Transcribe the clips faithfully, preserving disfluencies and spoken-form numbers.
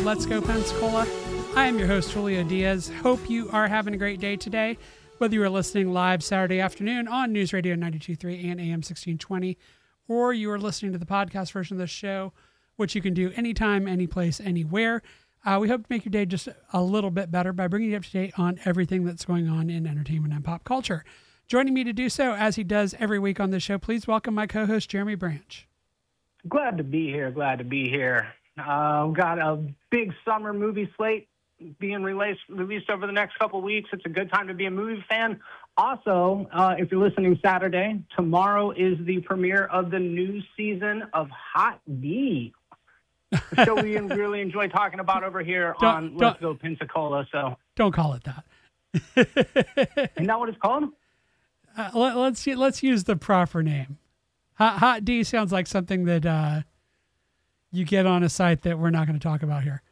Let's Go Pensacola. I am your host, Julio Diaz. Hope you are having a great day today. Whether you are listening live Saturday afternoon on News Radio ninety-two point three and A M sixteen twenty, or you are listening to the podcast version of this show, which you can do anytime, any place, anywhere. Uh, we hope to make your day just a little bit better by bringing you up to date on everything that's going on in entertainment and pop culture. Joining me to do so, as he does every week on this show, please welcome my co-host, Jeremy Branch. Glad to be here. Glad to be here. Uh, we've got a big summer movie slate being released, released over the next couple weeks. It's a good time to be a movie fan. Also, uh, if you're listening Saturday, tomorrow is the premiere of the new season of Hot D, the show we really enjoy talking about over here don't, on Let's Go Pensacola. So don't call it that. Isn't that what it's called? Uh, let, let's let's use the proper name. Hot, Hot D sounds like something that uh, you get on a site that we're not going to talk about here.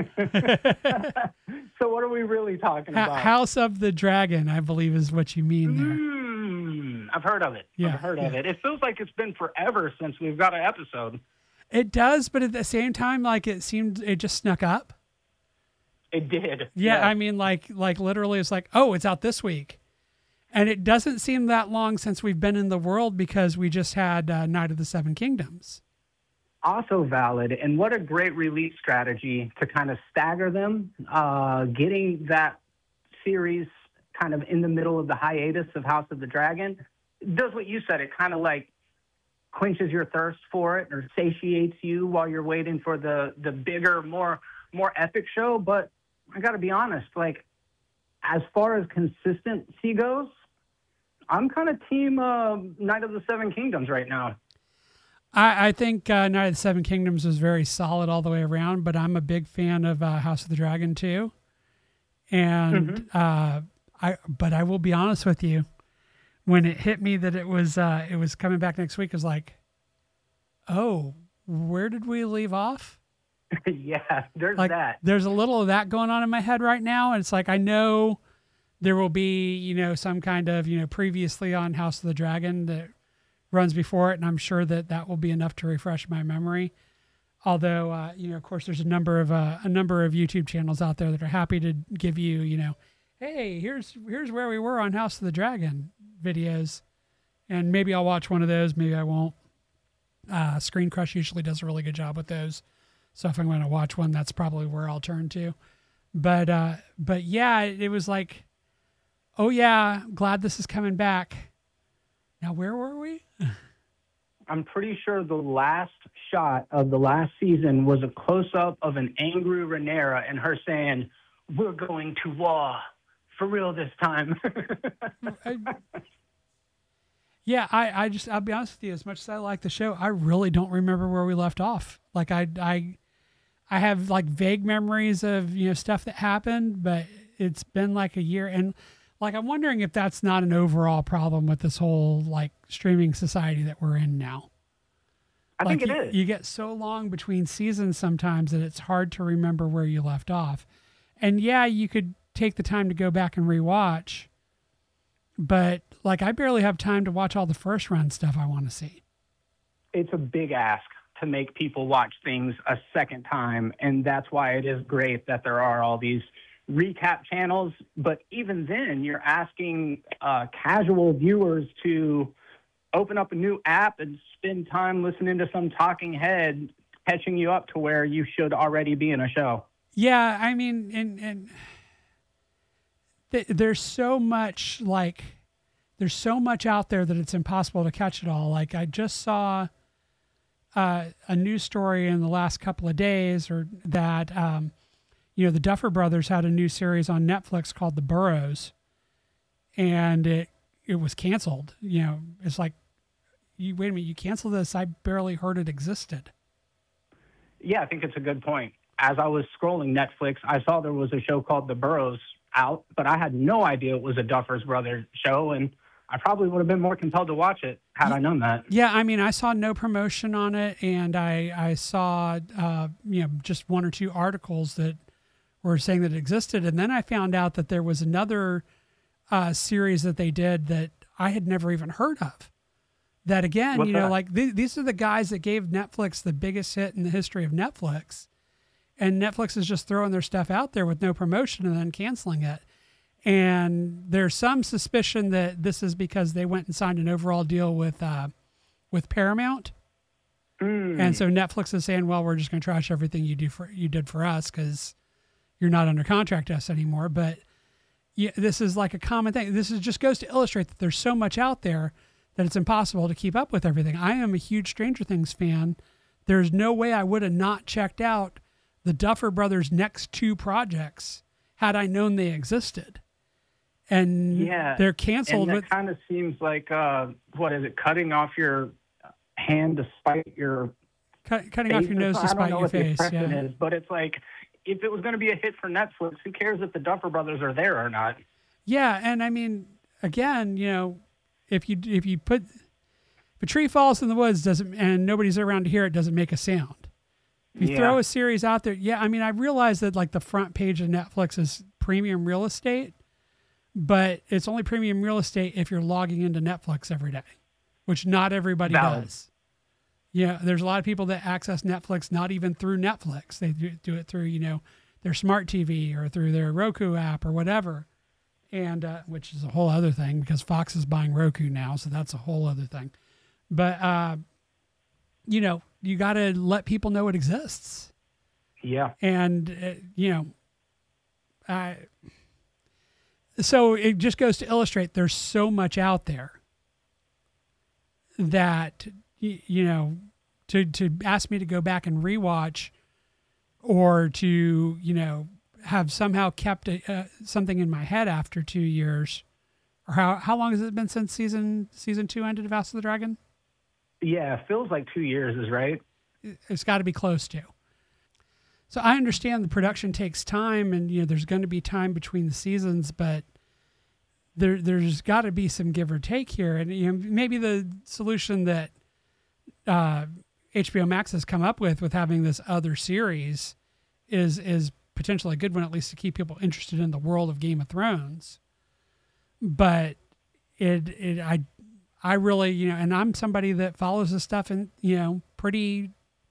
So what are we really talking about? House of the Dragon, I believe, is what you mean there. Mm, I've heard of it. Yeah, I've heard yeah. of it. It feels like it's been forever since we've got an episode. It does, but at the same time, like it seemed, it just snuck up. It did. Yeah, yes. I mean, like like literally, it's like, oh, it's out this week. And it doesn't seem that long since we've been in the world because we just had uh, Night of the Seven Kingdoms. Also valid. And what a great release strategy to kind of stagger them. Uh, getting that series kind of in the middle of the hiatus of House of the Dragon does what you said. It kind of like quenches your thirst for it or satiates you while you're waiting for the, the bigger, more, more epic show. But I got to be honest, like as far as consistency goes, I'm kind of team uh, Night of the Seven Kingdoms right now. I, I think uh, Night of the Seven Kingdoms was very solid all the way around, but I'm a big fan of uh, House of the Dragon too. And Mm-hmm. uh, I, but I will be honest with you, when it hit me that it was uh, it was coming back next week, it was like, oh, where did we leave off? Yeah, there's like, that. There's a little of that going on in my head right now, and it's like I know there will be, you know, some kind of, you know, previously on House of the Dragon that runs before it, and I'm sure that that will be enough to refresh my memory. Although, uh, you know, of course, there's a number of uh, a number of YouTube channels out there that are happy to give you, you know, hey, here's here's where we were on House of the Dragon videos, and maybe I'll watch one of those, maybe I won't. Uh, Screen Crush usually does a really good job with those, so if I'm going to watch one, that's probably where I'll turn to. But uh, but yeah, it, it was like, oh yeah, glad this is coming back. Now, where were we? I'm pretty sure the last shot of the last season was a close-up of an angry Rhaenyra and her saying, "We're going to war for real this time." I, yeah, I, I just, I'll be honest with you, as much as I like the show, I really don't remember where we left off. Like I, I, I have like vague memories of, you know, stuff that happened, but it's been like a year. And like, I'm wondering if that's not an overall problem with this whole like streaming society that we're in now. I like think it you, is. You get so long between seasons sometimes that it's hard to remember where you left off. And yeah, you could take the time to go back and rewatch, but like I barely have time to watch all the first run stuff I want to see. It's a big ask to make people watch things a second time, and that's why it is great that there are all these recap channels. But even then, you're asking uh, casual viewers to open up a new app and spend time listening to some talking head catching you up to where you should already be in a show. Yeah, I mean, and and th- there's so much like there's so much out there that it's impossible to catch it all. Like I just saw uh, a news story in the last couple of days, or that um, you know the Duffer Brothers had a new series on Netflix called The Burrows, and it it was canceled. You know, it's like, you wait a minute, you canceled this? I barely heard it existed. Yeah, I think it's a good point. As I was scrolling Netflix, I saw there was a show called The Burrows out, but I had no idea it was a Duffer's Brothers show, and I probably would have been more compelled to watch it had I known that. Yeah, I mean, I saw no promotion on it, and I I saw uh, you know just one or two articles that were saying that it existed, and then I found out that there was another uh, series that they did that I had never even heard of. That again, What's you know, that? like th- these are the guys that gave Netflix the biggest hit in the history of Netflix, and Netflix is just throwing their stuff out there with no promotion and then canceling it. And there's some suspicion that this is because they went and signed an overall deal with uh, with Paramount, Mm. and so Netflix is saying, "Well, we're just going to trash everything you do for you did for us because you're not under contract to us anymore." But yeah, this is like a common thing. This is just goes to illustrate that there's so much out there that it's impossible to keep up with everything. I am a huge Stranger Things fan. There's no way I would have not checked out the Duffer Brothers' next two projects had I known they existed. And Yeah, they're canceled. And that with kind of seems like, uh, what is it, cutting off your hand to spite your cut, cutting face? off your nose I to don't spite know your what the face. expression Yeah. is, but it's like, if it was going to be a hit for Netflix, who cares if the Duffer Brothers are there or not? Yeah, and I mean, again, you know, if you if you put if a tree falls in the woods doesn't and nobody's around to hear it, doesn't make a sound. If you Yeah. throw a series out there, yeah, I mean, I realize that like the front page of Netflix is premium real estate, but it's only premium real estate if you're logging into Netflix every day, which not everybody Valid. does. Yeah, there's a lot of people that access Netflix not even through Netflix. They do, do it through, you know, their smart T V or through their Roku app or whatever. And uh, which is a whole other thing because Fox is buying Roku now, so that's a whole other thing. But uh, you know, you got to let people know it exists, Yeah. and uh, you know, I. So it just goes to illustrate there's so much out there that y- you know to to ask me to go back and rewatch or to you know have somehow kept a, uh, something in my head after two years, or how how long has it been since season season two ended of House of the Dragon? Yeah, it feels like two years is right. It's got to be close to. So I understand the production takes time, and you know there's going to be time between the seasons, but there there's got to be some give or take here, and you know maybe the solution that uh, H B O Max has come up with with having this other series is is potentially a good one, at least to keep people interested in the world of Game of Thrones. But it it I I really you know, and I'm somebody that follows this stuff and you know pretty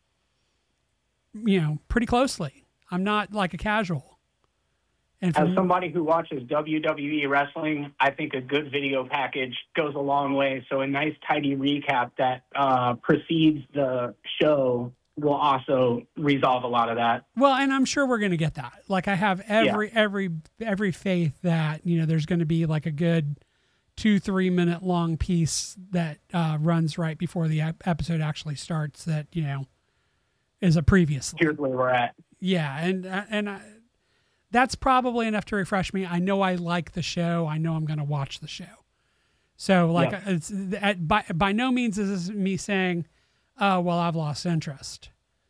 you know pretty closely. I'm not like a casual. And As from, somebody who watches W W E wrestling, I think a good video package goes a long way. So a nice, tidy recap that uh, precedes the show will also resolve a lot of that. well, and I'm sure we're going to get that. Like I have every every every faith that you know there's going to be like a good two three minute long piece that uh, runs right before the ep- episode actually starts. That you know is a previously. Here's where we're at. Yeah, and uh, and I, that's probably enough to refresh me. I know I like the show. I know I'm going to watch the show. So like Yeah. it's at, by by no means is this me saying, "Oh, well, I've lost interest."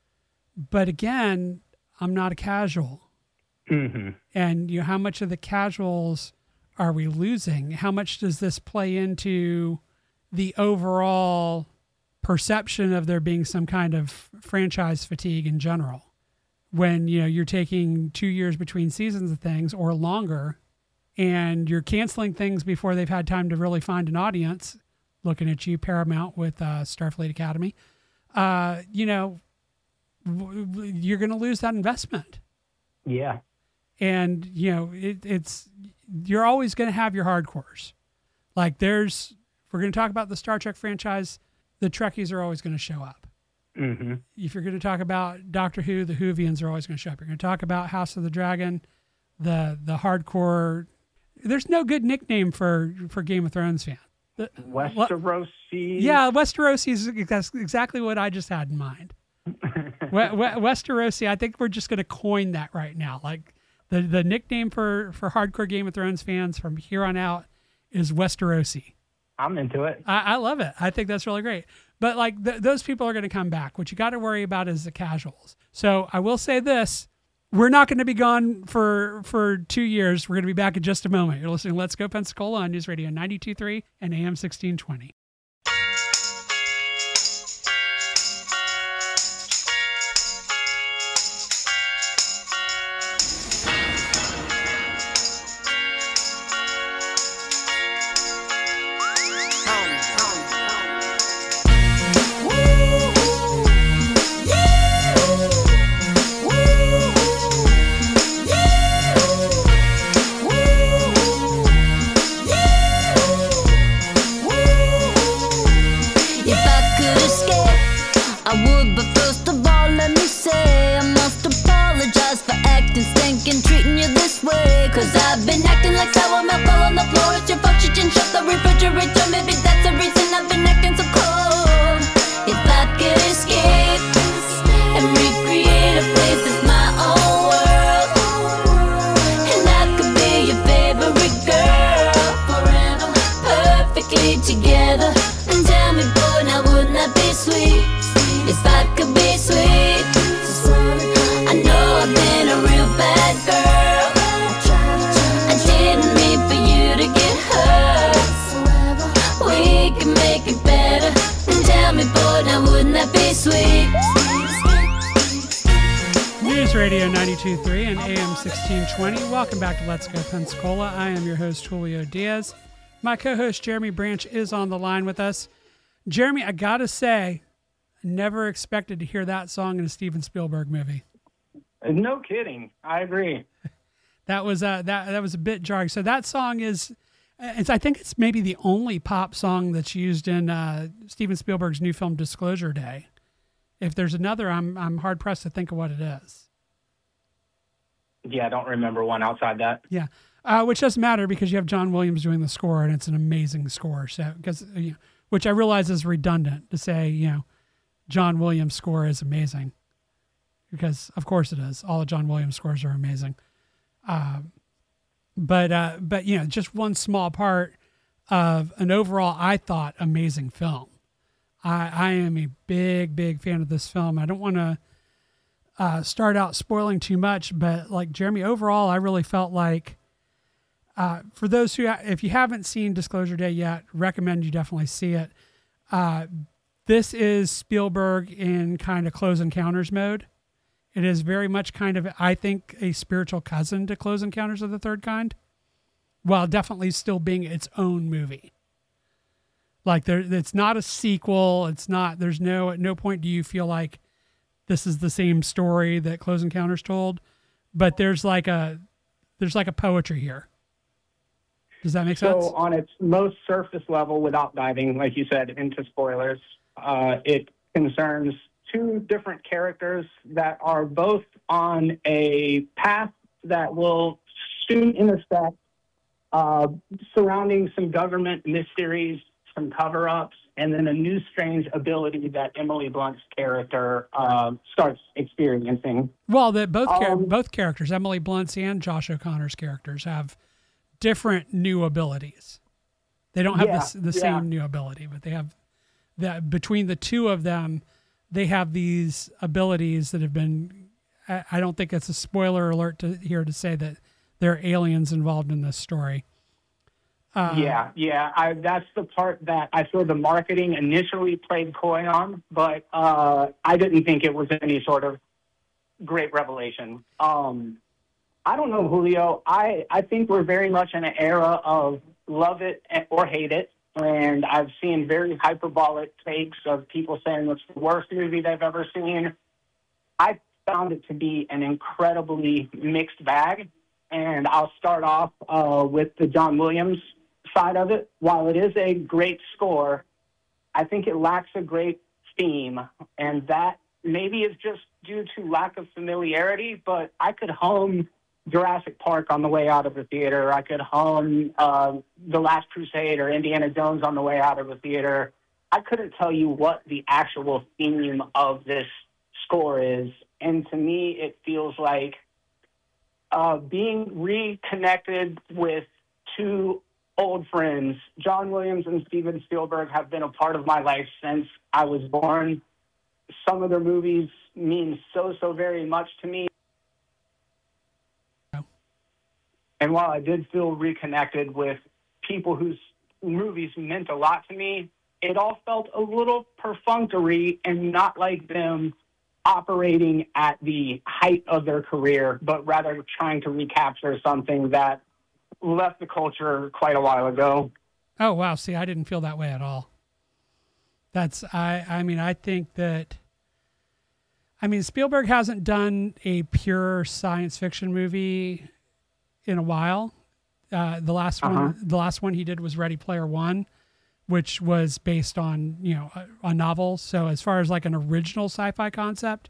But again, I'm not a casual. Mm-hmm. And you know, how much of the casuals are we losing? How much does this play into the overall perception of there being some kind of franchise fatigue in general? When you know you're taking two years between seasons of things or longer, and you're canceling things before they've had time to really find an audience. Looking at you, Paramount, with uh, Starfleet Academy, uh, you know, w- w- you're going to lose that investment. Yeah. And you know it, it's you're always going to have your hardcores. Like there's, if we're going to talk about the Star Trek franchise, the Trekkies are always going to show up. Mm-hmm. If you're going to talk about Doctor Who, the Whovians are always going to show up. You're going to talk about House of the Dragon, the the hardcore. There's no good nickname for for Game of Thrones fan. The- Westerosi. yeah, Westerosi is that's exactly what I just had in mind. We- We- Westerosi. I think we're just going to coin that right now. Like the the nickname for for hardcore Game of Thrones fans from here on out is Westerosi. I'm into it. I, I love it. I think that's really great. But like th- those people are going to come back. What you got to worry about is the casuals. So I will say this: we're not going to be gone for for two years. We're going to be back in just a moment. You're listening to Let's Go Pensacola on News Radio ninety-two point three and A M sixteen twenty. Woo! together. And tell me, boy, now wouldn't that be sweet? If I could be sweet. I know I've been a real bad girl. I didn't mean for you to get hurt. We can make it better. And tell me, boy, now wouldn't that be sweet? News Radio ninety-two point three and A M sixteen twenty. Welcome back to Let's Go Pensacola. I am your host, Julio Diaz. My co-host, Jeremy Branch, is on the line with us. Jeremy, I gotta say, never expected to hear that song in a Steven Spielberg movie. No kidding. I agree. That was uh, that that was a bit jarring. So that song is, it's, I think it's maybe the only pop song that's used in uh, Steven Spielberg's new film Disclosure Day. If there's another, I'm I'm hard pressed to think of what it is. Yeah, I don't remember one outside that. Yeah, uh, which doesn't matter because you have John Williams doing the score, and it's an amazing score. So because you know, which I realize is redundant to say, you know, John Williams' score is amazing, because of course it is. All of John Williams' scores are amazing. Uh, but uh, but you know, just one small part of an overall, I thought, amazing film. I, I am a big, big fan of this film. I don't want to uh, start out spoiling too much, but like Jeremy, overall, I really felt like uh, for those who, if you haven't seen Disclosure Day yet, recommend you definitely see it. Uh, this is Spielberg in kind of Close Encounters mode. It is very much kind of, I think, a spiritual cousin to Close Encounters of the Third Kind, while definitely still being its own movie. Like there, it's not a sequel. It's not, there's no, at no point do you feel like this is the same story that Close Encounters told, but there's like a, there's like a poetry here. Does that make so sense? So on its most surface level, without diving, like you said, into spoilers, uh, it concerns two different characters that are both on a path that will soon intersect, uh, surrounding some government mysteries, some cover-ups, and then a new strange ability that Emily Blunt's character uh, starts experiencing. Well, that both char- Um, both characters, Emily Blunt's and Josh O'Connor's characters, have different new abilities. They don't have Yeah, the, the yeah. same new ability, but they have that between the two of them, they have these abilities that have been. I, I don't think it's a spoiler alert to here to say that there are aliens involved in this story. Uh, yeah, yeah. I, that's the part that I feel the marketing initially played coy on, but uh, I didn't think it was any sort of great revelation. Um, I don't know, Julio. I, I think we're very much in an era of love it or hate it, and I've seen very hyperbolic takes of people saying it's the worst movie they've ever seen. I found it to be an incredibly mixed bag, and I'll start off uh, with the John Williams side of it. While it is a great score, I think it lacks a great theme, and that maybe is just due to lack of familiarity, but I could hum Jurassic Park on the way out of the theater. I could hum uh, The Last Crusade or Indiana Jones on the way out of the theater. I couldn't tell you what the actual theme of this score is, and to me it feels like uh, being reconnected with two old friends. John Williams and Steven Spielberg have been a part of my life since I was born. Some of their movies mean so, so very much to me. And while I did feel reconnected with people whose movies meant a lot to me, it all felt a little perfunctory and not like them operating at the height of their career, but rather trying to recapture something that left the culture quite a while ago. Oh, wow. See, I didn't feel that way at all. That's, I, I mean, I think that, I mean, Spielberg hasn't done a pure science fiction movie in a while. Uh, the last Uh-huh. one, the last one he did was Ready Player One, which was based on, you know, a, a novel. So as far as like an original sci-fi concept,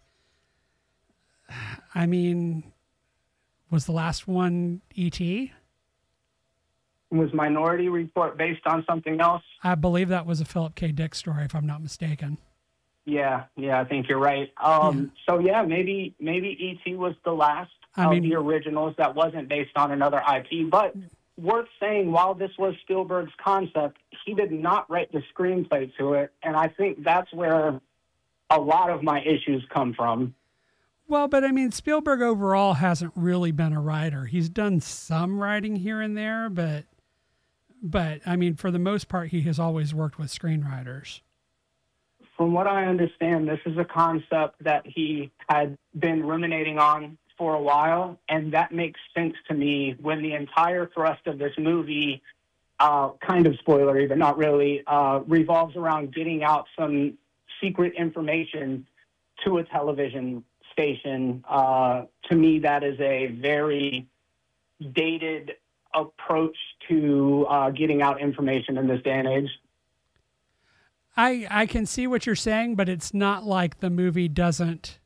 I mean, was the last one E T? Was Minority Report based on something else? I believe that was a Philip K. Dick story, if I'm not mistaken. Yeah, yeah, I think you're right. Um, yeah. So yeah, maybe maybe E T was the last I of mean, the originals that wasn't based on another I P. But worth saying, while this was Spielberg's concept, he did not write the screenplay to it, and I think that's where a lot of my issues come from. Well, but I mean, Spielberg overall hasn't really been a writer. He's done some writing here and there, but, but I mean, for the most part, he has always worked with screenwriters. From what I understand, this is a concept that he had been ruminating on for a while, and that makes sense to me when the entire thrust of this movie, uh, kind of spoilery, but not really, uh, revolves around getting out some secret information to a television station. Uh, to me, that is a very dated approach to uh, getting out information in this day and age. I, I can see what you're saying, but it's not like the movie doesn't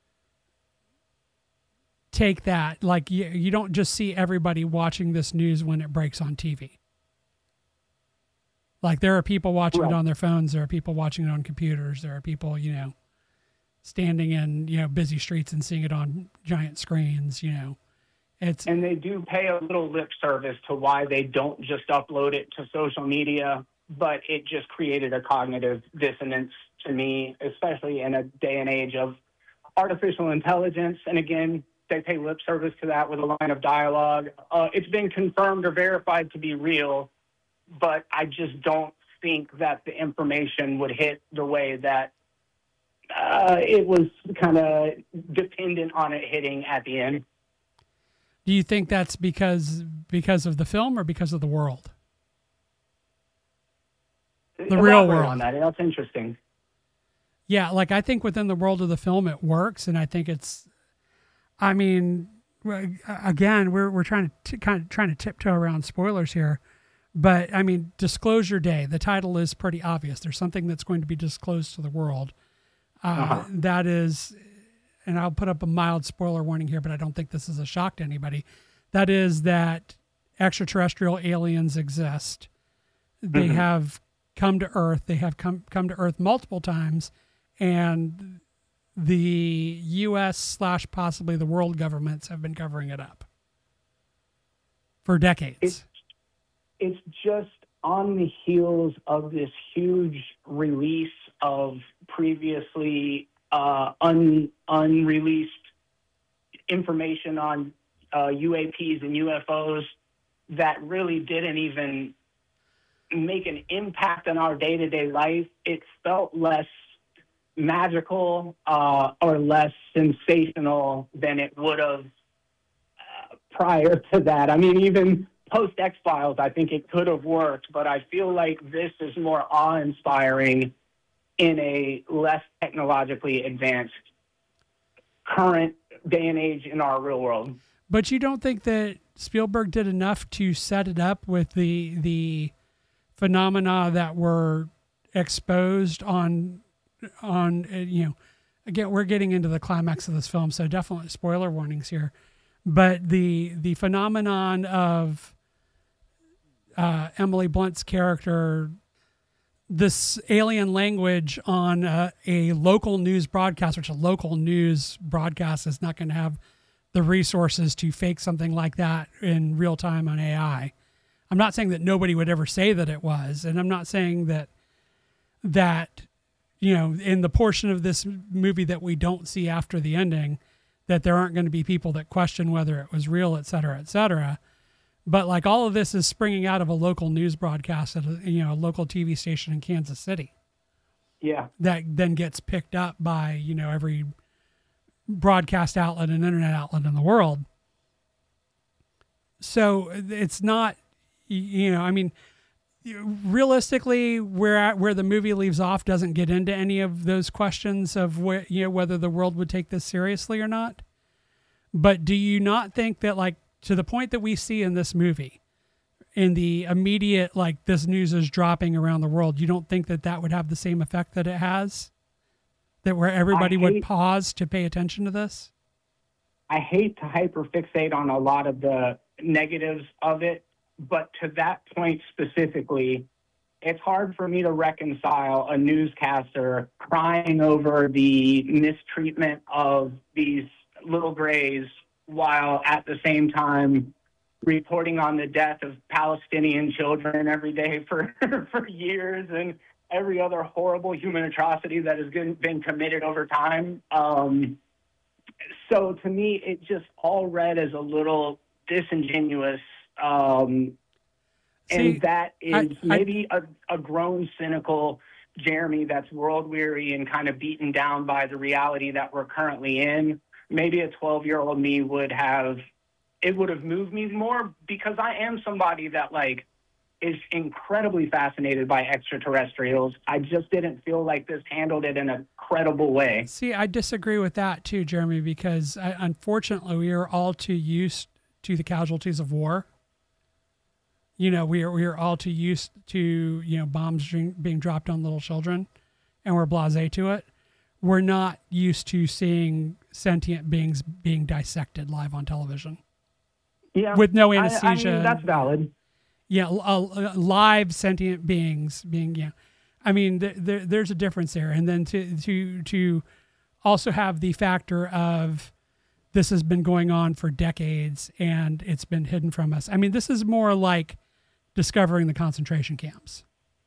take that. Like you, you don't just see everybody watching this news when it breaks on T V. Like there are people watching Right. it on their phones. There are people watching it on computers. There are people, you know, standing in, you know, busy streets and seeing it on giant screens, you know. It's And they do pay a little lip service to why they don't just upload it to social media, but it just created a cognitive dissonance to me, especially in a day and age of artificial intelligence. And again, they pay lip service to that with a line of dialogue. Uh, it's been confirmed or verified to be real, but I just don't think that the information would hit the way that uh, it was kind of dependent on it hitting at the end. Do you think that's because because of the film or because of the world? The real Elaborate world. on that. That's interesting. Yeah, like I think within the world of the film it works, and I think it's. I mean, w- again, we're we're trying to t- kind of trying to tiptoe around spoilers here, but I mean, Disclosure Day. The title is pretty obvious. There's something that's going to be disclosed to the world. Uh, Uh-huh. That is, and I'll put up a mild spoiler warning here, but I don't think this is a shock to anybody. That is that extraterrestrial aliens exist. They Mhm. have come to Earth. They have come come to Earth multiple times, and the U S slash possibly the world governments have been covering it up for decades. It's, it's just on the heels of this huge release of previously uh, un, unreleased information on uh, U A Ps and U F Os that really didn't even make an impact on our day-to-day life. It felt less magical uh, or less sensational than it would have uh, prior to that. I mean, even post X-Files, I think it could have worked, but I feel like this is more awe-inspiring in a less technologically advanced current day and age in our real world. But you don't think that Spielberg did enough to set it up with the the phenomena that were exposed on on uh, you know, again, we're getting into the climax of this film, so definitely spoiler warnings here. But the the phenomenon of uh, Emily Blunt's character, this alien language on uh, a local news broadcast, which a local news broadcast is not going to have the resources to fake something like that in real time on A I. I'm not saying that nobody would ever say that it was, and I'm not saying that that you know, in the portion of this movie that we don't see after the ending, that there aren't going to be people that question whether it was real, et cetera, et cetera. But like all of this is springing out of a local news broadcast at a, you know, a local T V station in Kansas City. Yeah. That then gets picked up by, you know, every broadcast outlet and internet outlet in the world. So it's not, you know, I mean, realistically, where at, where the movie leaves off doesn't get into any of those questions of where, you know, whether the world would take this seriously or not. But do you not think that, like, to the point that we see in this movie, in the immediate, like, this news is dropping around the world, you don't think that that would have the same effect that it has? That where everybody I would hate- pause to pay attention to this? I hate to hyperfixate on a lot of the negatives of it, but to that point specifically, it's hard for me to reconcile a newscaster crying over the mistreatment of these little grays while at the same time reporting on the death of Palestinian children every day for, for years and every other horrible human atrocity that has been, been committed over time. Um, so to me, it just all read as a little disingenuous. Um, See, and that is I, maybe I, a, a grown, cynical Jeremy that's world weary and kind of beaten down by the reality that we're currently in. Maybe a twelve-year-old me would have, it would have moved me more because I am somebody that, like, is incredibly fascinated by extraterrestrials. I just didn't feel like this handled it in a credible way. See, I disagree with that too, Jeremy, because I, unfortunately we are all too used to the casualties of war. You know, we are we are all too used to, you know, bombs being dropped on little children, and we're blasé to it. We're not used to seeing sentient beings being dissected live on television. Yeah, with no I, anesthesia. I mean, that's valid. Yeah, uh, live sentient beings being, yeah. I mean, th- there, there's a difference there. And then to, to, to also have the factor of this has been going on for decades and it's been hidden from us. I mean, this is more like discovering the concentration camps.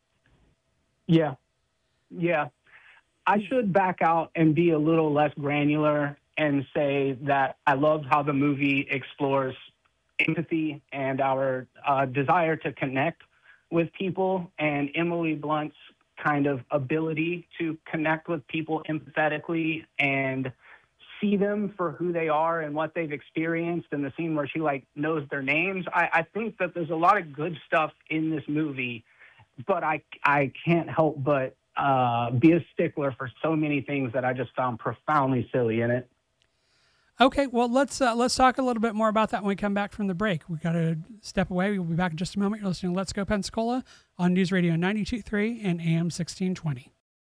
Yeah. Yeah. I should back out and be a little less granular and say that I love how the movie explores empathy and our uh, desire to connect with people, and Emily Blunt's kind of ability to connect with people empathetically and see them for who they are and what they've experienced. In the scene where she like knows their names, I, I think that there's a lot of good stuff in this movie, but I I can't help but uh, be a stickler for so many things that I just found profoundly silly in it. Okay, well, let's uh, let's talk a little bit more about that when we come back from the break. We've got to step away. We'll be back in just a moment. You're listening to Let's Go Pensacola on News Radio ninety-two point three and A M sixteen twenty.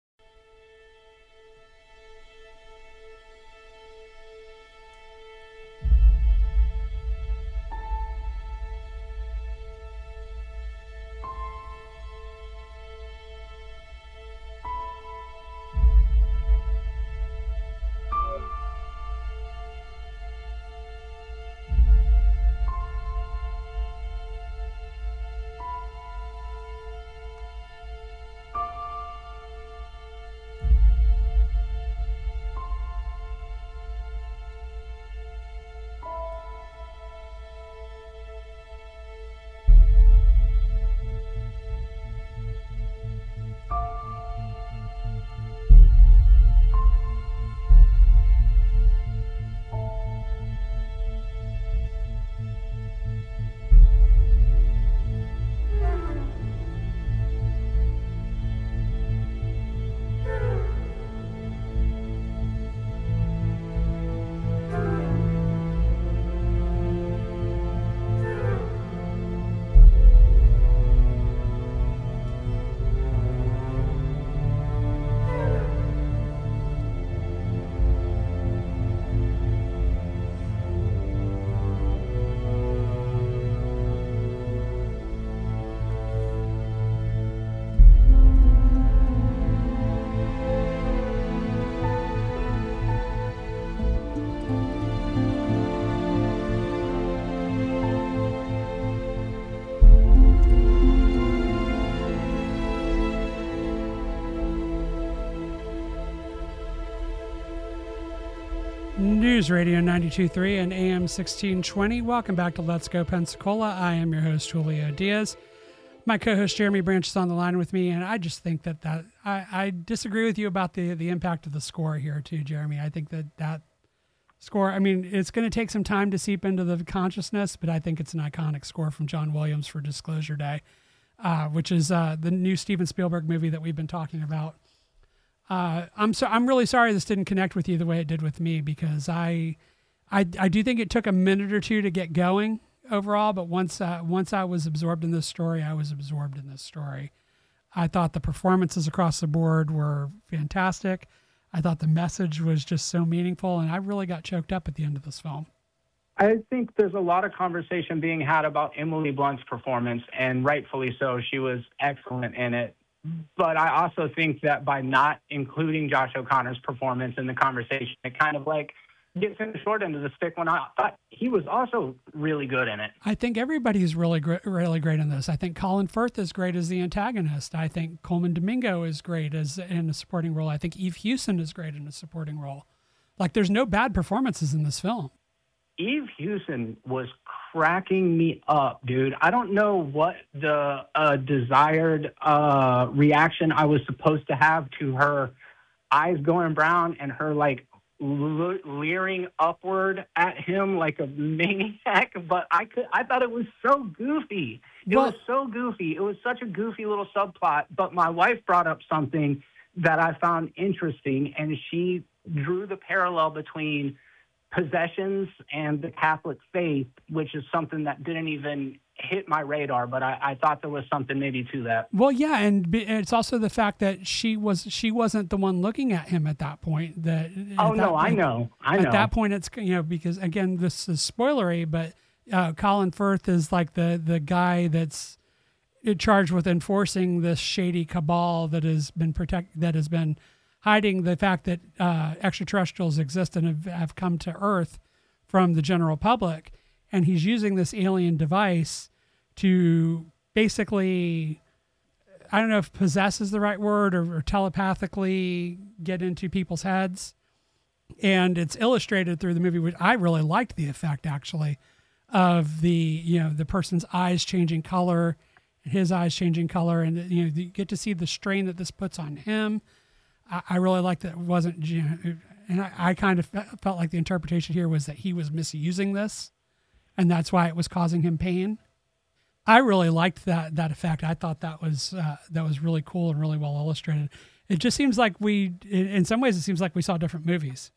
News Radio ninety-two point three and A M sixteen twenty. Welcome back to Let's Go Pensacola. I am your host, Julio Diaz. My co-host, Jeremy Branch, is on the line with me, and I just think that, that I, I disagree with you about the, the impact of the score here, too, Jeremy. I think that that score, I mean, it's going to take some time to seep into the consciousness, but I think it's an iconic score from John Williams for Disclosure Day, uh, which is uh, the new Steven Spielberg movie that we've been talking about. Uh, I'm so I'm really sorry this didn't connect with you the way it did with me, because I, I, I do think it took a minute or two to get going overall. But once uh, once I was absorbed in this story, I was absorbed in this story. I thought the performances across the board were fantastic. I thought the message was just so meaningful, and I really got choked up at the end of this film. I think there's a lot of conversation being had about Emily Blunt's performance, and rightfully so. She was excellent in it. But I also think that by not including Josh O'Connor's performance in the conversation, it kind of like gets in the short end of the stick when I thought he was also really good in it. I think everybody's really great, really great in this. I think Colin Firth is great as the antagonist. I think Coleman Domingo is great as in a supporting role. I think Eve Hewson is great in a supporting role. Like, there's no bad performances in this film. Eve Hewson was cracking me up, dude. I don't know what the uh, desired uh, reaction I was supposed to have to her eyes going brown and her, like, le- leering upward at him like a maniac. But I could, I thought it was so goofy. It Well- was so goofy. It was such a goofy little subplot. But my wife brought up something that I found interesting, and she drew the parallel between possessions and the Catholic faith, which is something that didn't even hit my radar, but I, I thought there was something maybe to that. Well, yeah, and be- it's also the fact that she was she wasn't the one looking at him at that point. That Oh, at no, that, I know. I know. At that point, it's, you know, because again, this is spoilery, but uh, Colin Firth is like the the guy that's charged with enforcing this shady cabal that has been protect that has been hiding the fact that uh, extraterrestrials exist and have, have come to Earth from the general public. And he's using this alien device to basically, I don't know if possess is the right word, or, or telepathically get into people's heads. And it's illustrated through the movie, which I really liked the effect, actually, of the, you know, the person's eyes changing color, and his eyes changing color. And, you know, you get to see the strain that this puts on him. I really like that it wasn't, you know, and I, I kind of felt like the interpretation here was that he was misusing this, and that's why it was causing him pain. I really liked that that effect. I thought that was uh, that was really cool and really well illustrated. It just seems like we, in, in some ways, it seems like we saw different movies.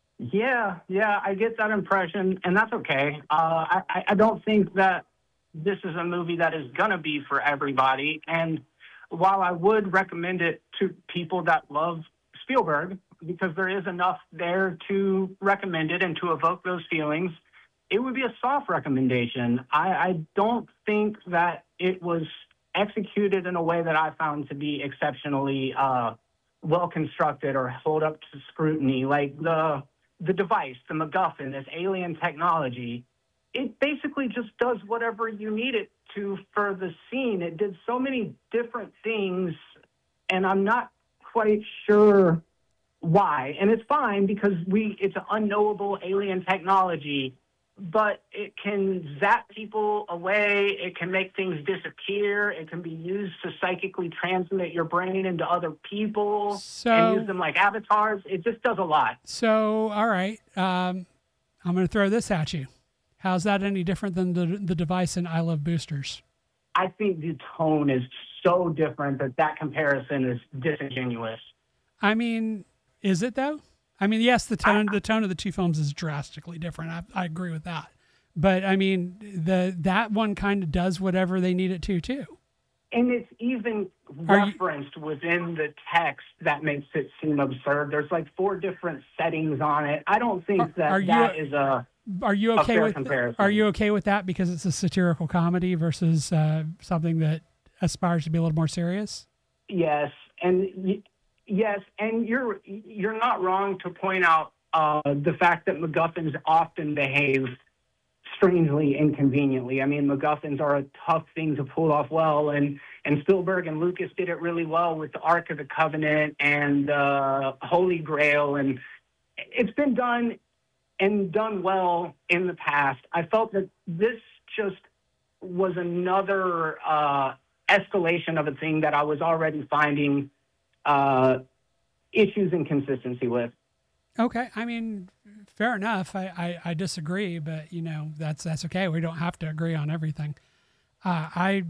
Yeah, yeah, I get that impression, and that's okay. Uh, I, I don't think that this is a movie that is going to be for everybody, and while I would recommend it to people that love Spielberg, because there is enough there to recommend it and to evoke those feelings, it would be a soft recommendation. I, I don't think that it was executed in a way that I found to be exceptionally uh, well constructed or hold up to scrutiny. Like the the device, the MacGuffin, this alien technology, it basically just does whatever you need it to for the scene. It did so many different things, and I'm not quite sure why. And it's fine because we it's an unknowable alien technology, but it can zap people away. It can make things disappear. It can be used to psychically transmit your brain into other people So- and use them like avatars. It just does a lot. So, all right, um, I'm going to throw this at you. How's that any different than the the device in I Love Boosters? I think the tone is so different that that comparison is disingenuous. I mean, is it though? I mean, yes, the tone I- the tone of the two films is drastically different. I, I agree with that. But I mean, the that one kind of does whatever they need it to too. And it's even Are you- referenced within the text that makes it seem absurd. There's like four different settings on it. I don't think Are- that are you- that is a... Are you A okay fair with comparison. Are you okay with that because it's a satirical comedy versus uh, something that aspires to be a little more serious? Yes, and y- yes, and you're you're not wrong to point out uh, the fact that MacGuffins often behave strangely inconveniently. I mean, MacGuffins are a tough thing to pull off well, and and Spielberg and Lucas did it really well with the Ark of the Covenant and uh, Holy Grail, and it's been done and done well in the past. I felt that this just was another uh, escalation of a thing that I was already finding uh, issues and consistency with. Okay, I mean, fair enough. I, I, I disagree, but you know that's that's okay. We don't have to agree on everything. Uh, I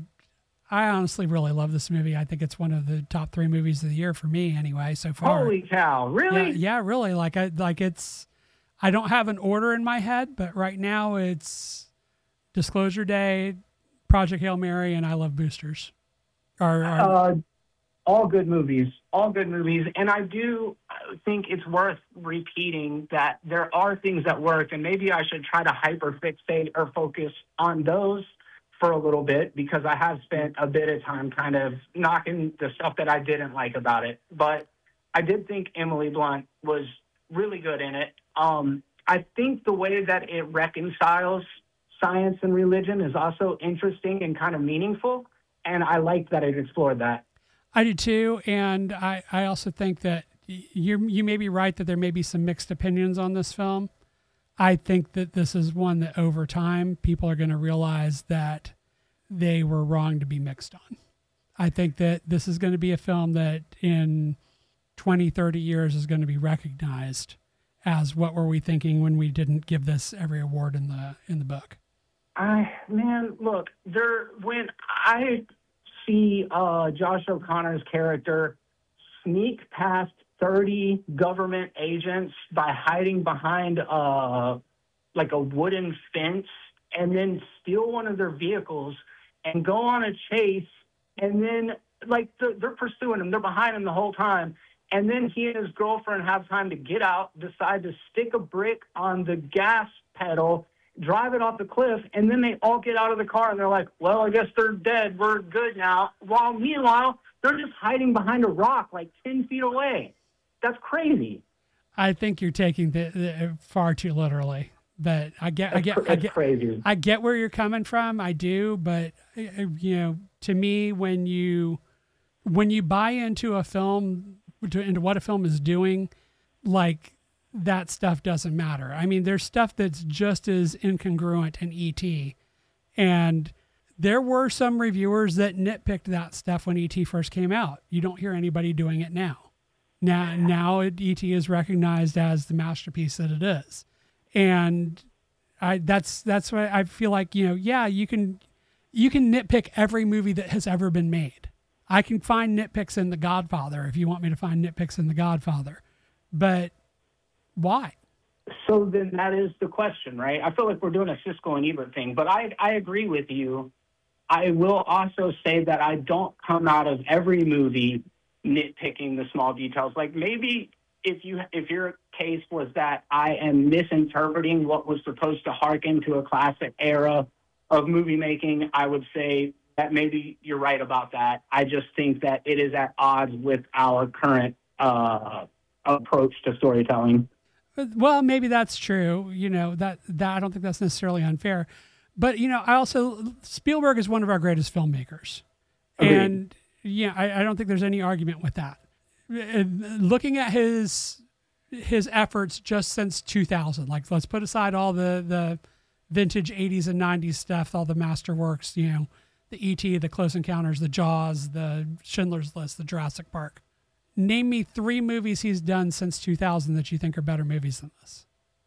I honestly really love this movie. I think it's one of the top three movies of the year for me, anyway, so far. Holy cow! Really? Yeah, yeah, really. Like I like it's. I don't have an order in my head, but right now it's Disclosure Day, Project Hail Mary, and I Love Boosters. Are, are Uh, all good movies, all good movies. And I do think it's worth repeating that there are things that work, and maybe I should try to hyperfixate or focus on those for a little bit, because I have spent a bit of time kind of knocking the stuff that I didn't like about it. But I did think Emily Blunt was really good in it. Um, I think the way that it reconciles science and religion is also interesting and kind of meaningful. And I like that it explored that. I do too. And I, I also think that you you may be right that there may be some mixed opinions on this film. I think that this is one that over time people are going to realize that they were wrong to be mixed on. I think that this is going to be a film that in twenty, thirty years is going to be recognized as what were we thinking when we didn't give this every award in the in the book. I man, look, there when I see uh, Josh O'Connor's character sneak past thirty government agents by hiding behind uh, like a wooden fence and then steal one of their vehicles and go on a chase, and then like they're, they're pursuing him, they're behind him the whole time, and then he and his girlfriend have time to get out, decide to stick a brick on the gas pedal, drive it off the cliff, and then they all get out of the car and they're like, well, I guess they're dead, we're good now, while meanwhile they're just hiding behind a rock like ten feet away. That's crazy. I think you're taking the, the far too literally. But I get, I get, I get, crazy. I get where you're coming from. I do, but you know, to me, when you when you buy into a film, into what a film is doing, like that stuff doesn't matter. I mean, there's stuff that's just as incongruent in E T, and there were some reviewers that nitpicked that stuff when E T first came out. You don't hear anybody doing it now. Now, now it, E T is recognized as the masterpiece that it is. And I, that's, that's why I feel like, you know, yeah, you can, you can nitpick every movie that has ever been made. I can find nitpicks in The Godfather if you want me to find nitpicks in The Godfather, but why? So then that is the question, right? I feel like we're doing a Siskel and Ebert thing, but I, I agree with you. I will also say that I don't come out of every movie nitpicking the small details. Like maybe if you if your case was that I am misinterpreting what was supposed to harken to a classic era of movie making, I would say that maybe you're right about that. I just think that it is at odds with our current uh, approach to storytelling. Well, maybe that's true. You know, that, that I don't think that's necessarily unfair. But, you know, I also, Spielberg is one of our greatest filmmakers. Agreed. And, yeah, I, I don't think there's any argument with that. Looking at his his efforts just since two thousand, like let's put aside all the, the vintage eighties and nineties stuff, all the masterworks, you know, the E T, the Close Encounters, the Jaws, the Schindler's List, the Jurassic Park. Name me three movies he's done since two thousand that you think are better movies than this.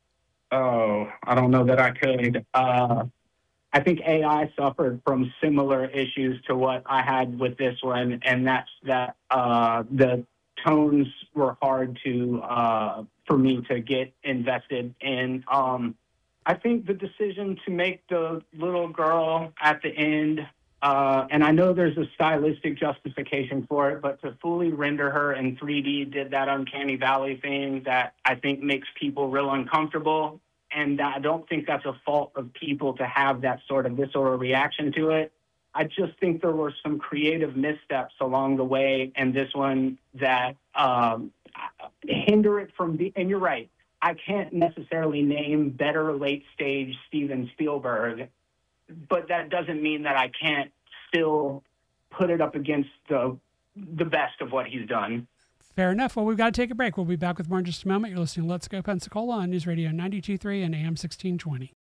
Oh, I don't know that I could. Uh, I think A I suffered from similar issues to what I had with this one, and that's that uh, the tones were hard to uh, for me to get invested in. Um, I think the decision to make the little girl at the end, uh, and I know there's a stylistic justification for it, but to fully render her in three D did that uncanny valley thing that I think makes people real uncomfortable. And I don't think that's a fault of people to have that sort of visceral reaction to it. I just think there were some creative missteps along the way, and this one that um, hinder it from being, and you're right, I can't necessarily name better late-stage Steven Spielberg, but that doesn't mean that I can't still put it up against the the best of what he's done. Fair enough. Well, we've got to take a break. We'll be back with more in just a moment. You're listening to Let's Go Pensacola on News Radio ninety-two point three and A M sixteen twenty.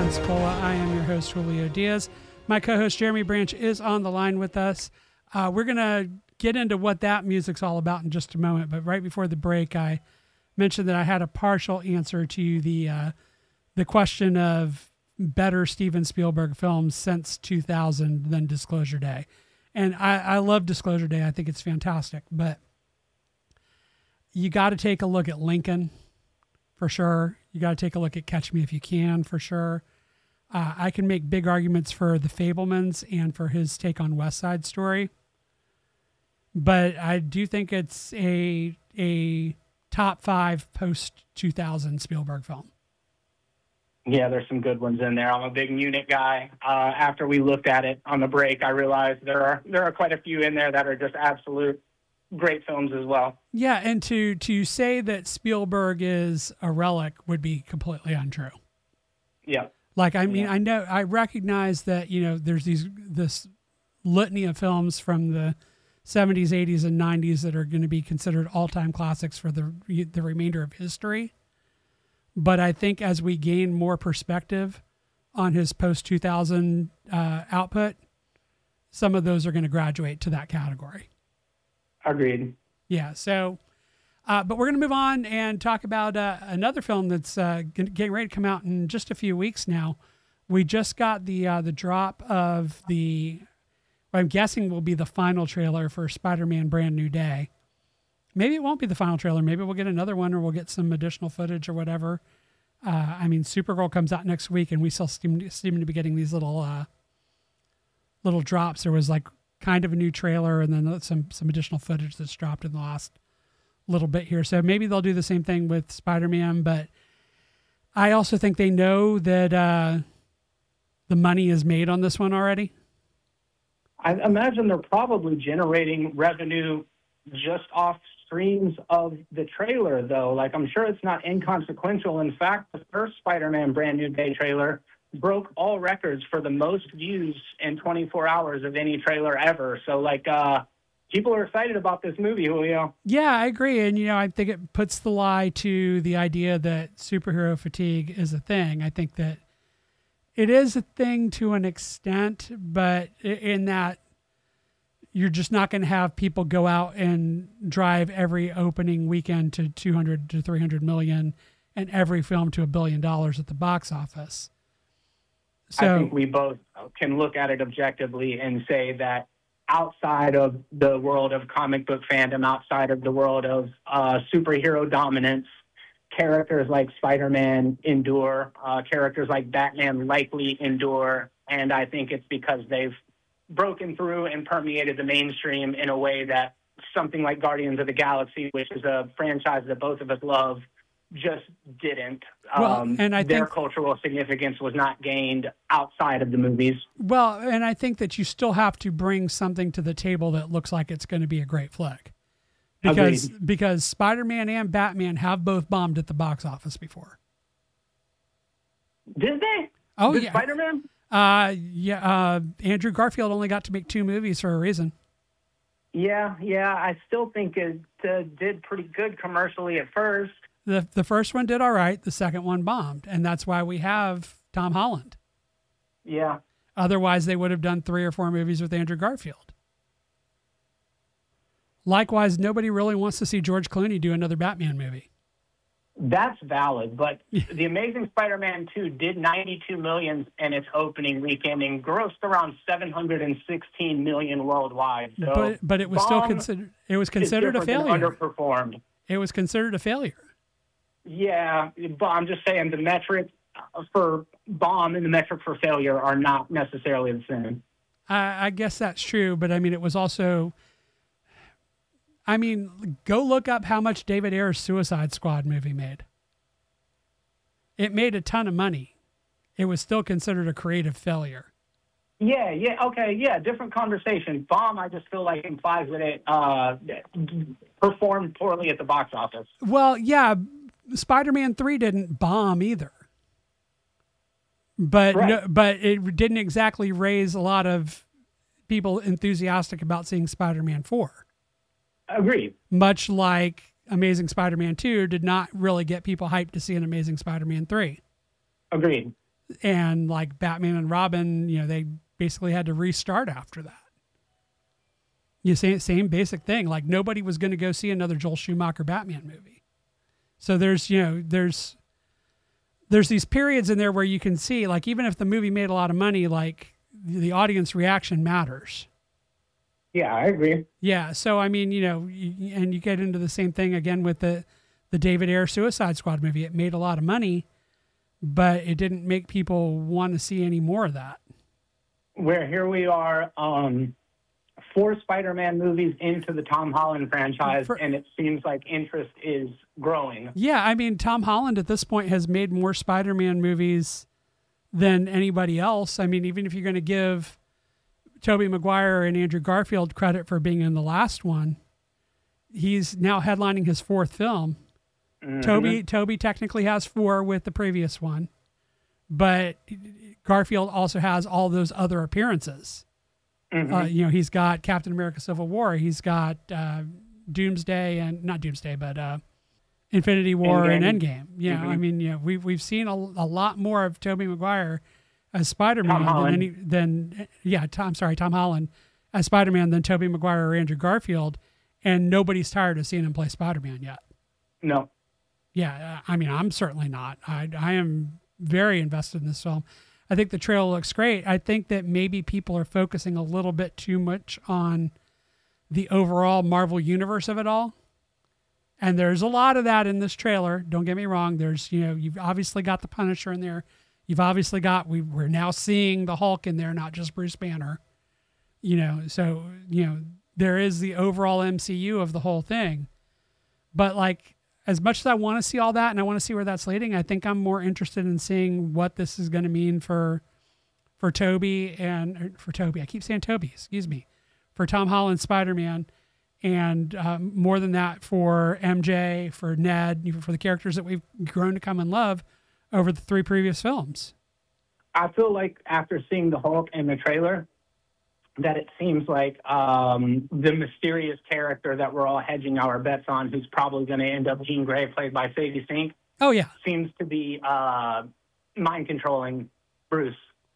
Pensacola. I am your host, Julio Diaz. My co-host, Jeremy Branch, is on the line with us. Uh, we're going to get into what that music's all about in just a moment. But right before the break, I mentioned that I had a partial answer to the uh, the question of better Steven Spielberg films since two thousand than Disclosure Day. And I, I love Disclosure Day. I think it's fantastic. But you got to take a look at Lincoln, for sure. You got to take a look at Catch Me If You Can, for sure. Uh, I can make big arguments for The Fabelmans and for his take on West Side Story. But I do think it's a a top five post two thousand Spielberg film. Yeah, there's some good ones in there. I'm a big Munich guy. Uh, after we looked at it on the break, I realized there are there are quite a few in there that are just absolute great films as well. Yeah, and to to say that Spielberg is a relic would be completely untrue. Yeah. Like, I mean, Yeah. I know, I recognize that, you know, there's these, this litany of films from the seventies, eighties, and nineties that are going to be considered all-time classics for the the remainder of history. But I think as we gain more perspective on his post two thousand uh, output, some of those are going to graduate to that category. Agreed. Yeah. So, uh, but we're going to move on and talk about uh, another film that's uh, getting ready to come out in just a few weeks now. We just got the uh, the drop of the, what I'm guessing will be the final trailer for Spider-Man Brand New Day. Maybe it won't be the final trailer. Maybe we'll get another one, or we'll get some additional footage or whatever. Uh, I mean, Supergirl comes out next week, and we still seem, seem to be getting these little uh, little drops. There was like kind of a new trailer, and then some some additional footage that's dropped in the last little bit here. So maybe they'll do the same thing with Spider-Man. But I also think they know that uh, the money is made on this one already. I imagine they're probably generating revenue just off streams of the trailer, though. Like, I'm sure it's not inconsequential. In fact, the first Spider-Man Brand New Day trailer broke all records for the most views in twenty-four hours of any trailer ever. So, like, uh, people are excited about this movie, Julio. Yeah, I agree. And, you know, I think it puts the lie to the idea that superhero fatigue is a thing. I think that it is a thing to an extent, but in that you're just not going to have people go out and drive every opening weekend to two hundred to three hundred million and every film to a billion dollars at the box office. So I think we both can look at it objectively and say that outside of the world of comic book fandom, outside of the world of uh, superhero dominance, characters like Spider-Man endure, uh, characters like Batman likely endure, and I think it's because they've broken through and permeated the mainstream in a way that something like Guardians of the Galaxy, which is a franchise that both of us love, just didn't. Well, um, and I their think, cultural significance was not gained outside of the movies. well, and I think that you still have to bring something to the table that looks like it's going to be a great flick. Because Agreed. because Spider-Man and Batman have both bombed at the box office before. Did they? Oh, Did yeah. Spider-Man? Uh, yeah. Uh, Andrew Garfield only got to make two movies for a reason. Yeah, yeah. I still think it uh, did pretty good commercially at first. The the first one did all right. The second one bombed, and that's why we have Tom Holland. Yeah. Otherwise, they would have done three or four movies with Andrew Garfield. Likewise, nobody really wants to see George Clooney do another Batman movie. That's valid, but The Amazing Spider-Man two did ninety-two million in its opening weekend and grossed around seven hundred sixteen million worldwide. So but but it was still Bomb considered it was is considered a different than failure. Underperformed. It was considered a failure. Yeah, but I'm just saying the metric for bomb and the metric for failure are not necessarily the same. I, I guess that's true, but I mean, it was also. I mean, go look up how much David Ayer's Suicide Squad movie made. It made a ton of money. It was still considered a creative failure. Yeah, yeah, okay, yeah, different conversation. Bomb, I just feel like implies that it uh, performed poorly at the box office. Well, yeah, Spider-Man three didn't bomb either. But Right. no, but it didn't exactly raise a lot of people enthusiastic about seeing Spider-Man four. Agreed. Much like Amazing Spider-Man two did not really get people hyped to see an Amazing Spider-Man three. Agreed. And like Batman and Robin, you know, they basically had to restart after that. You say same basic thing. Like nobody was going to go see another Joel Schumacher Batman movie. So there's, you know, there's, there's these periods in there where you can see, like, even if the movie made a lot of money, like the audience reaction matters. Yeah, I agree. Yeah. So, I mean, you know, you, and you get into the same thing again with the, the David Ayer Suicide Squad movie. It made a lot of money, but it didn't make people want to see any more of that. Where here we are, um, four Spider-Man movies into the Tom Holland franchise, For, and it seems like interest is growing. Yeah, I mean, Tom Holland at this point has made more Spider-Man movies than anybody else. I mean, even if you're going to give Tobey Maguire and Andrew Garfield credit for being in the last one, he's now headlining his fourth film. Mm-hmm. Toby Toby technically has four with the previous one, but Garfield also has all those other appearances. Mm-hmm. Uh, you know, he's got Captain America: Civil War. He's got uh, Doomsday and not Doomsday, but uh, Infinity War Endgame. and Endgame. You know, mm-hmm. I mean, you know, we've we've seen a, a lot more of Tobey Maguire as Spider-Man than any than yeah. Tom, sorry, Tom Holland as Spider-Man than Tobey Maguire or Andrew Garfield, and nobody's tired of seeing him play Spider-Man yet. No. Yeah, I mean, I'm certainly not. I I am very invested in this film. I think the trailer looks great. I think that maybe people are focusing a little bit too much on the overall Marvel universe of it all. And there's a lot of that in this trailer. Don't get me wrong. There's, you know, you've obviously got the Punisher in there. You've obviously got, we, we're now seeing the Hulk in there, not just Bruce Banner. You know, so, you know, there is the overall M C U of the whole thing. But like, as much as I want to see all that and I want to see where that's leading, I think I'm more interested in seeing what this is going to mean for for Toby and for Toby. I keep saying Toby, excuse me, for Tom Holland Spider-Man, and um, more than that for M J, for Ned, even for the characters that we've grown to come and love over the three previous films. I feel like after seeing the Hulk in the trailer, that it seems like um, the mysterious character that we're all hedging our bets on, who's probably going to end up Jean Grey, played by Sadie Sink. Oh, yeah. Seems to be uh, mind-controlling Bruce.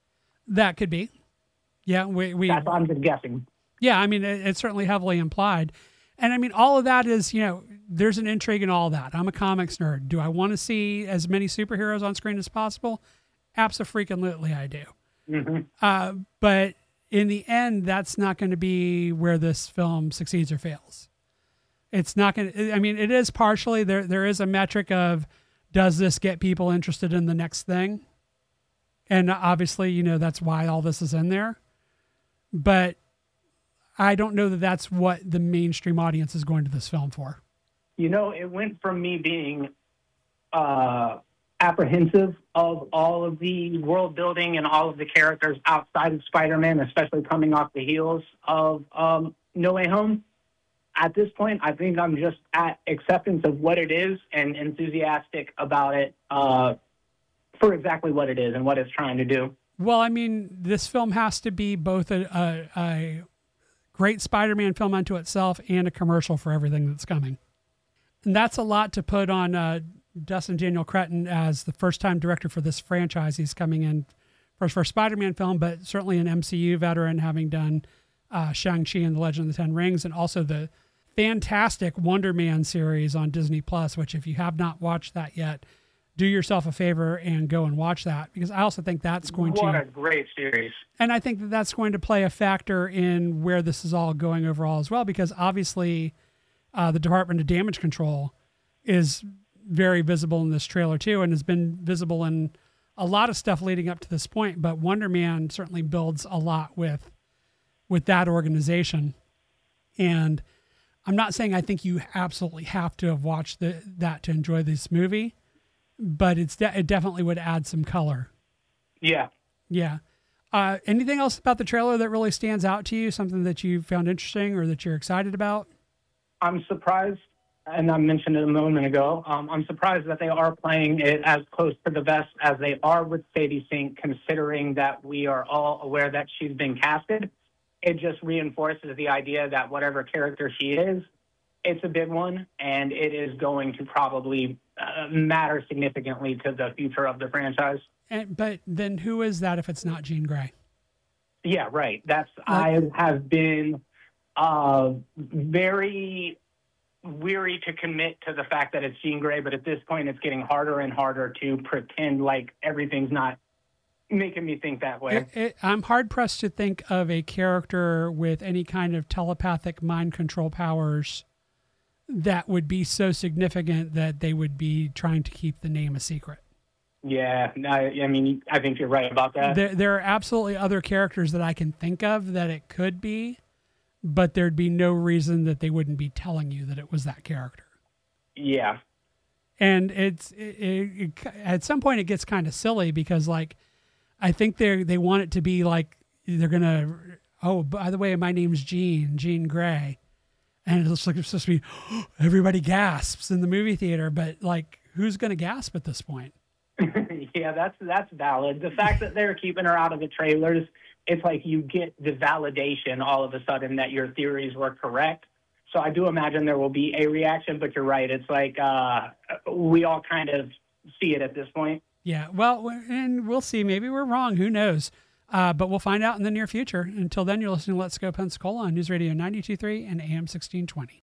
That could be. Yeah. we. we That's what I'm just guessing. Yeah, I mean, it, it's certainly heavily implied. And, I mean, all of that is, you know, there's an intrigue in all that. I'm a comics nerd. Do I want to see as many superheroes on screen as possible? Abso-freaking-lutely I do. Mm-hmm. Uh, but... in the end, that's not going to be where this film succeeds or fails. It's not going to, I mean, it is partially, there. there is a metric of, does this get people interested in the next thing? And obviously, you know, that's why all this is in there. But I don't know that that's what the mainstream audience is going to this film for. You know, it went from me being uh, apprehensive of all of the world building and all of the characters outside of Spider-Man, especially coming off the heels of um, No Way Home. At this point, I think I'm just at acceptance of what it is and enthusiastic about it uh, for exactly what it is and what it's trying to do. Well, I mean, this film has to be both a, a, a great Spider-Man film unto itself and a commercial for everything that's coming. And that's a lot to put on uh, Dustin Daniel Cretton as the first-time director for this franchise. He's coming in for his first Spider-Man film, but certainly an M C U veteran, having done uh, Shang-Chi and the Legend of the Ten Rings, and also the fantastic Wonder Man series on Disney Plus, which if you have not watched that yet, do yourself a favor and go and watch that, because I also think that's going what to... What a great series. And I think that that's going to play a factor in where this is all going overall as well, because obviously uh, the Department of Damage Control is very visible in this trailer too, and has been visible in a lot of stuff leading up to this point. But Wonder Man certainly builds a lot with with that organization. And I'm not saying I think you absolutely have to have watched the, that to enjoy this movie, but it's de- it definitely would add some color. Yeah. Yeah. Uh, anything else about the trailer that really stands out to you? Something that you found interesting or that you're excited about? I'm surprised, and I mentioned it a moment ago, um, I'm surprised that they are playing it as close to the vest as they are with Sadie Sink, considering that we are all aware that she's been casted. It just reinforces the idea that whatever character she is, it's a big one, and it is going to probably uh, matter significantly to the future of the franchise. And, but then who is that if it's not Jean Grey? Yeah, right. That's I have been uh, very weary to commit to the fact that it's Jean Grey, but at this point, it's getting harder and harder to pretend like everything's not making me think that way. It, it, I'm hard pressed to think of a character with any kind of telepathic mind control powers that would be so significant that they would be trying to keep the name a secret. Yeah, I, I mean, I think you're right about that. There, there are absolutely other characters that I can think of that it could be, but there'd be no reason that they wouldn't be telling you that it was that character. Yeah. And it's it, it, it, at some point it gets kind of silly because, like, I think they they want it to be like they're gonna. Oh, by the way, my name's Jean Jean Grey, and it looks like it's supposed to be. Oh, everybody gasps in the movie theater, but like, who's gonna gasp at this point? Yeah, that's that's valid. The fact that they're keeping her out of the trailers, it's like you get the validation all of a sudden that your theories were correct. So I do imagine there will be a reaction, but you're right. It's like uh, we all kind of see it at this point. Yeah, well, and we'll see. Maybe we're wrong. Who knows? Uh, but we'll find out in the near future. Until then, you're listening to Let's Go Pensacola on News Radio ninety-two point three and A M sixteen twenty.